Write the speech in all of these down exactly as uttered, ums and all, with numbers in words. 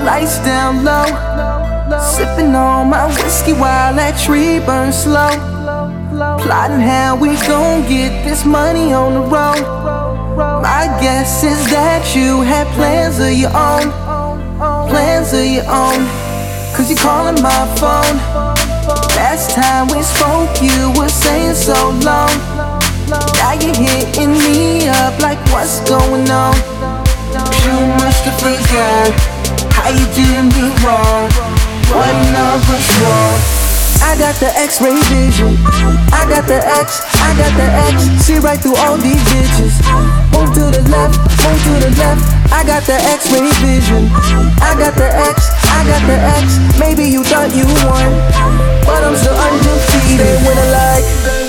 lights down low, sipping on my whiskey while that tree burns slow. Plotting how we gon' get this money on the road. My guess is that you had plans of your own, plans of your own. Cause you calling my phone. Last time we spoke you were saying so long. Now you're hitting me up like what's going on. You must have forgot how you did me wrong. One of us wrong. I got the X-ray vision, I got the X, I got the X. See right through all these bitches. Move to the left, move to the left. I got the X-ray vision, I got the X, I got the X. Maybe you thought you won, but I'm still undefeated. Stay when I like,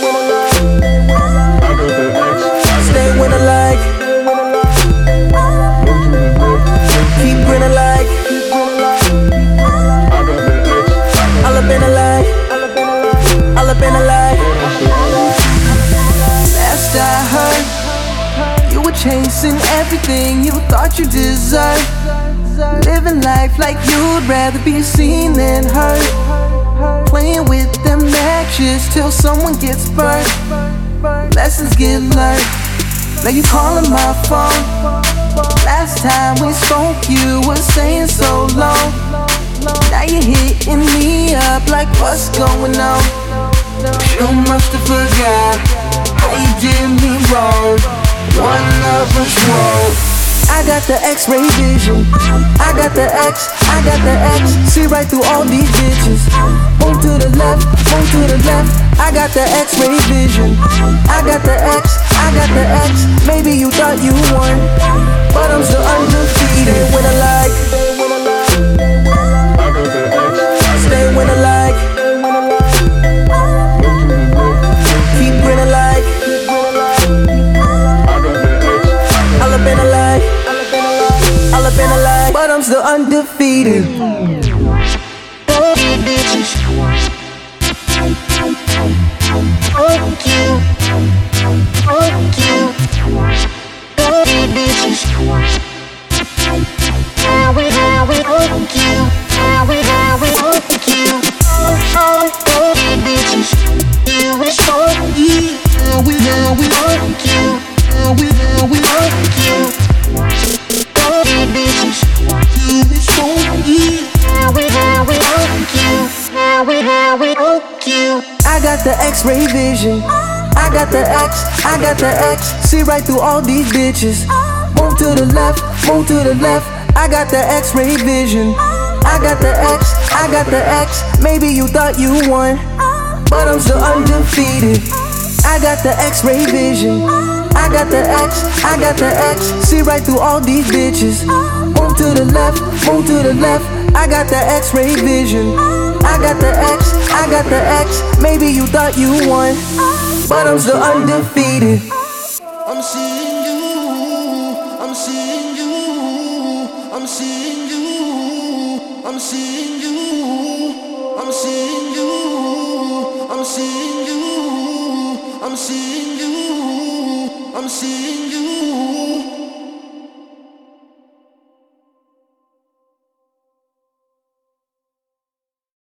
stay when I like, keep grinning like, all up in a lie, all up in a lie. Last I heard, you were chasing everything you thought you deserved. Living life like you'd rather be seen than heard. Playing with them matches till someone gets burnt. Lessons get learned. Now you calling my phone. Last time we spoke you were saying so long. Now you're hitting me up like what's going on. You must have forgot how you did me wrong. One of us wrong. I got the X-ray vision, I got the X, I got the X. See right through all these bitches. Move to the left, move to the left. I got the X-ray vision, I got the X, I got the X. Maybe you thought you won, but I'm still undefeated. Stay when I like, stay when I like, keep grinning like, all up in a lie, all up in a lie, but I'm still undefeated. Fuck you, fuck you, dirty bitches. How we, how we fuck you, how we, how we fuck you. Oh, oh, dirty bitches, you is funky. How we, how we fuck you, how we, how we fuck you. Dirty bitches, you is funky. How we, how we fuck you, how we, how we fuck you. I got the X-ray vision, I got the X, I got the X. See right through all these bitches. Move to the left, move to the left. I got the X-ray vision, I got the X, I got the X. Maybe you thought you won, but I'm still undefeated. I got the X-ray vision, I got the X, I got the X. See right through all these bitches. Move to the left, move to the left. I got the X-ray vision, I got the X, I got the X. Maybe you thought you won, but I'm still undefeated. I'm seeing you, I'm seeing you, I'm seeing you, I'm seeing you, I'm seeing you, I'm seeing you, I'm seeing you, I'm seeing